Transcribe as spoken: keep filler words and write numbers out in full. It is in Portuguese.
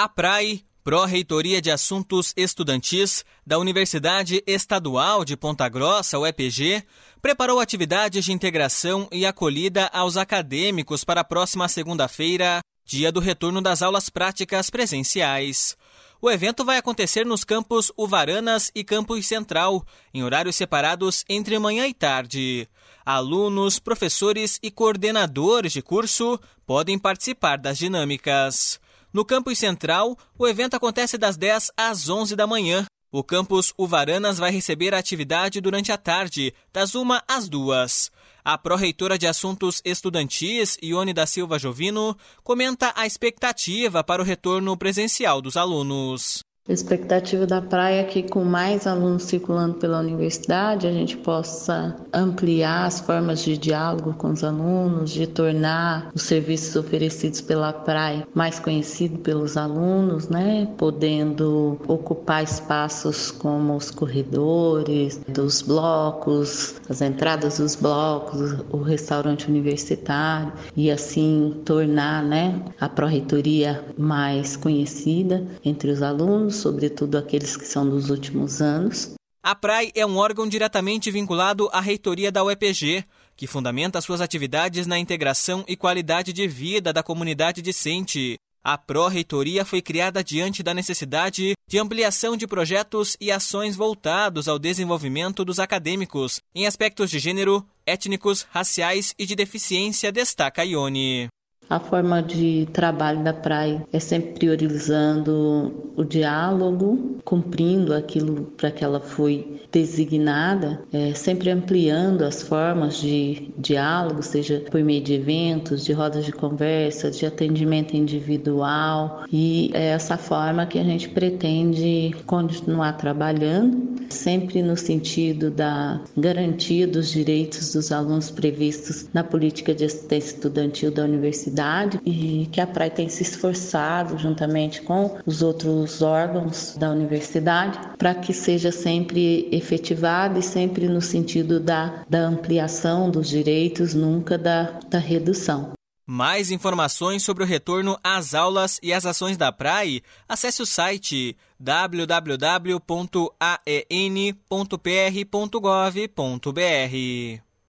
A P R A I, Pró-Reitoria de Assuntos Estudantis da Universidade Estadual de Ponta Grossa, U E P G, preparou atividades de integração e acolhida aos acadêmicos para a próxima segunda-feira, dia do retorno das aulas práticas presenciais. O evento vai acontecer nos campos Uvaranas e Campus Central, em horários separados entre manhã e tarde. Alunos, professores e coordenadores de curso podem participar das dinâmicas. No Campus Central, o evento acontece das dez às onze da manhã. O campus Uvaranas vai receber a atividade durante a tarde, das uma às duas. A pró-reitora de Assuntos Estudantis, Ione da Silva Jovino, comenta a expectativa para o retorno presencial dos alunos. A expectativa da P R A I é que, com mais alunos circulando pela universidade, a gente possa ampliar as formas de diálogo com os alunos, de tornar os serviços oferecidos pela P R A I mais conhecidos pelos alunos, né? Podendo ocupar espaços como os corredores dos blocos, as entradas dos blocos, o restaurante universitário, e assim tornar, né, a pró-reitoria mais conhecida entre os alunos, sobretudo aqueles que são dos últimos anos. A P R A I é um órgão diretamente vinculado à reitoria da U E P G, que fundamenta suas atividades na integração e qualidade de vida da comunidade discente. A pró-reitoria foi criada diante da necessidade de ampliação de projetos e ações voltados ao desenvolvimento dos acadêmicos em aspectos de gênero, étnicos, raciais e de deficiência, destaca Ione. A forma de trabalho da P R A I é sempre priorizando o diálogo, cumprindo aquilo para que ela foi designada, é, sempre ampliando as formas de diálogo, seja por meio de eventos, de rodas de conversa, de atendimento individual, e é essa forma que a gente pretende continuar trabalhando, sempre no sentido da garantia dos direitos dos alunos previstos na política de assistência estudantil da universidade, e que a P R A I tem se esforçado juntamente com os outros órgãos da universidade para que seja sempre efetivada e sempre no sentido da, da ampliação dos direitos, nunca da, da redução. Mais informações sobre o retorno às aulas e as ações da P R A I, acesse o site w w w ponto a e n ponto p r ponto gov ponto b r.